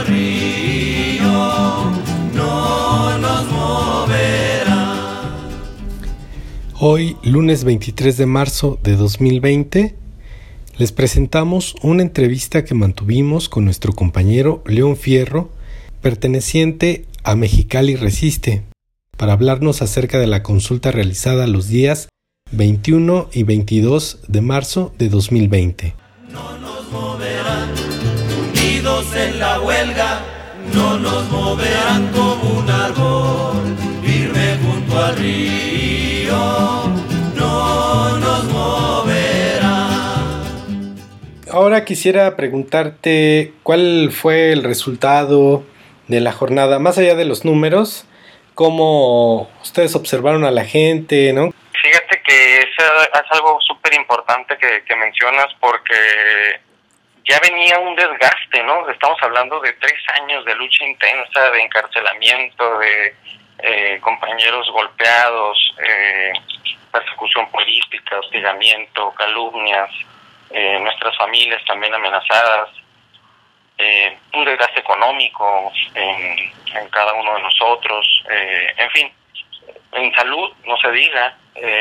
al río no nos moverá. Hoy, lunes 23 de marzo de 2020, les presentamos una entrevista que mantuvimos con nuestro compañero León Fierro, perteneciente a Mexicali Resiste, para hablarnos acerca de la consulta realizada los días 21 y 22 de marzo de 2020. No nos moverán, unidos en la huelga, no nos moverán como un árbol, firme junto al río, no nos moverán. Ahora quisiera preguntarte cuál fue el resultado de la jornada, más allá de los números, cómo ustedes observaron a la gente, ¿no? Fíjate que es algo súper importante que mencionas, porque ya venía un desgaste, ¿no? Estamos hablando de 3 años de lucha intensa, de encarcelamiento, de compañeros golpeados, persecución política, hostigamiento, calumnias, nuestras familias también amenazadas, un desgaste económico en cada uno de nosotros, en fin, en salud no se diga,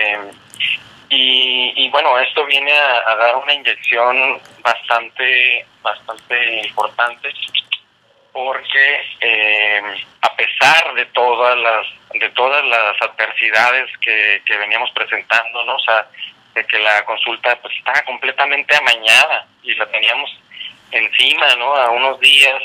y bueno, esto viene a dar una inyección bastante importante, porque a pesar de todas las adversidades que veníamos presentando, ¿no? O sea, de que la consulta pues estaba completamente amañada y la teníamos encima, ¿no? A unos días,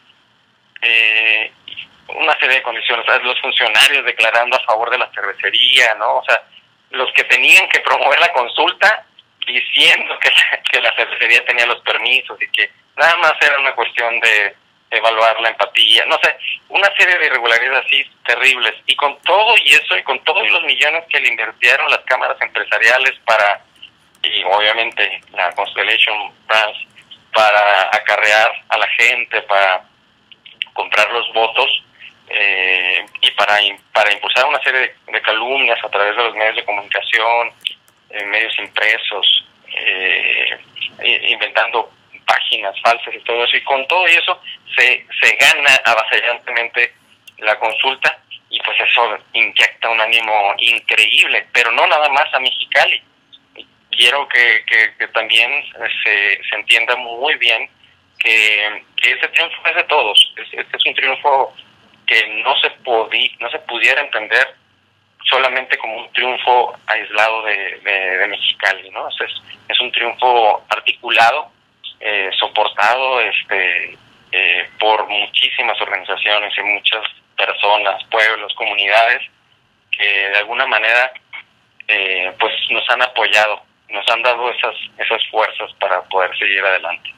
una serie de condiciones, ¿sabes? Los funcionarios declarando a favor de la cervecería, ¿no? O sea, los que tenían que promover la consulta diciendo que la cervecería tenía los permisos y que nada más era una cuestión de evaluar la empatía, no sé, una serie de irregularidades así terribles. Y con todo y eso, y con todos los millones que le invirtieron las cámaras empresariales y obviamente la Constellation Brands, para acarrear a la gente, para comprar los votos, y para impulsar una serie de calumnias a través de los medios de comunicación, medios impresos, inventando páginas falsas y todo eso, y con todo eso se gana avasallantemente la consulta, y pues eso inyecta un ánimo increíble, pero no nada más a Mexicali. Quiero que también se entienda muy bien que este triunfo es de todos. Este es un triunfo que no se pudiera entender solamente como un triunfo aislado de Mexicali, ¿no? Es un triunfo articulado, soportado por muchísimas organizaciones y muchas personas, pueblos, comunidades, que de alguna manera pues nos han apoyado, nos han dado esas fuerzas para poder seguir adelante.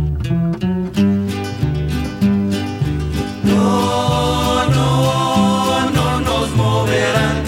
No nos moverán,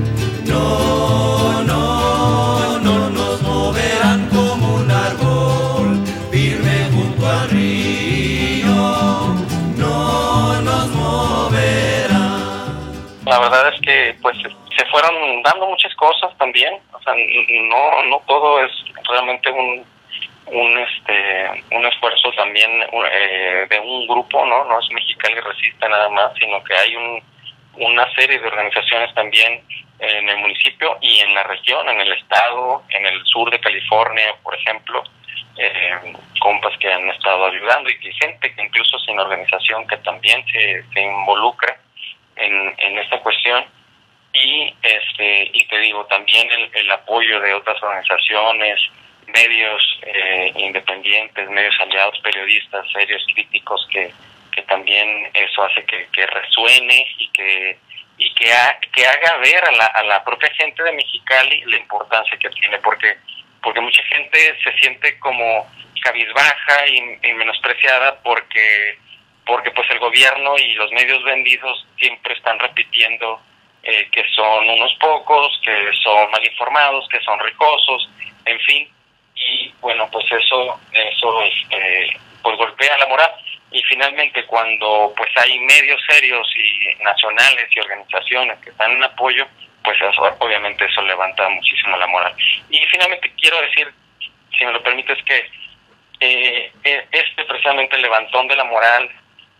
no nos moverán como un árbol, firme junto al río, no nos moverán. La verdad es que pues se fueron dando muchas cosas también, o sea, no todo es realmente un esfuerzo también de un grupo, no es Mexicali Resiste nada más, sino que hay una serie de organizaciones también en el municipio y en la región, en el estado, en el sur de California, por ejemplo, compas que han estado ayudando, y gente que incluso sin organización que también se involucra en esta cuestión. Y te digo, también el apoyo de otras organizaciones, medios independientes, medios aliados, periodistas, serios, críticos, que también eso hace que resuene y que haga ver a la propia gente de Mexicali la importancia que tiene, porque mucha gente se siente como cabizbaja y menospreciada porque pues el gobierno y los medios vendidos siempre están repitiendo que son unos pocos, que son mal informados, que son ricosos, en fin. Y bueno, pues eso pues golpea la moral. Y finalmente, cuando pues hay medios serios y nacionales y organizaciones que están en apoyo, pues eso, obviamente eso levanta muchísimo la moral. Y finalmente quiero decir, si me lo permites, que precisamente el levantón de la moral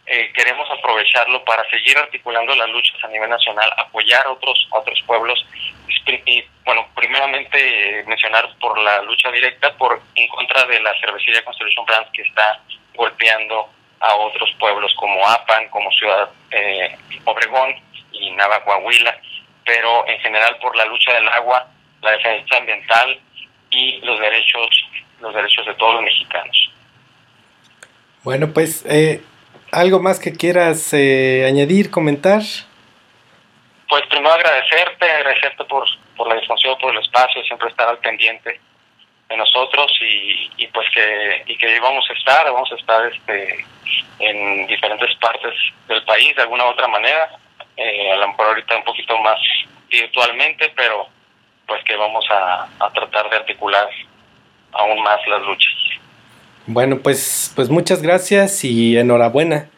queremos aprovecharlo para seguir articulando las luchas a nivel nacional, apoyar a otros pueblos y, bueno, primeramente mencionar por la lucha directa en contra de la cervecería Constellation Brands, que está golpeando a otros pueblos como Apan, como Ciudad Obregón y Nava Coahuila, pero en general por la lucha del agua, la defensa ambiental y los derechos de todos los mexicanos. Bueno, pues ¿algo más que quieras añadir, comentar? Pues primero agradecerte por la disposición, por el espacio, siempre estar al pendiente de nosotros y pues que vamos a estar en diferentes partes del país de alguna u otra manera, a lo mejor ahorita un poquito más virtualmente, pero pues que vamos a tratar de articular aún más las luchas. Bueno, pues muchas gracias y enhorabuena.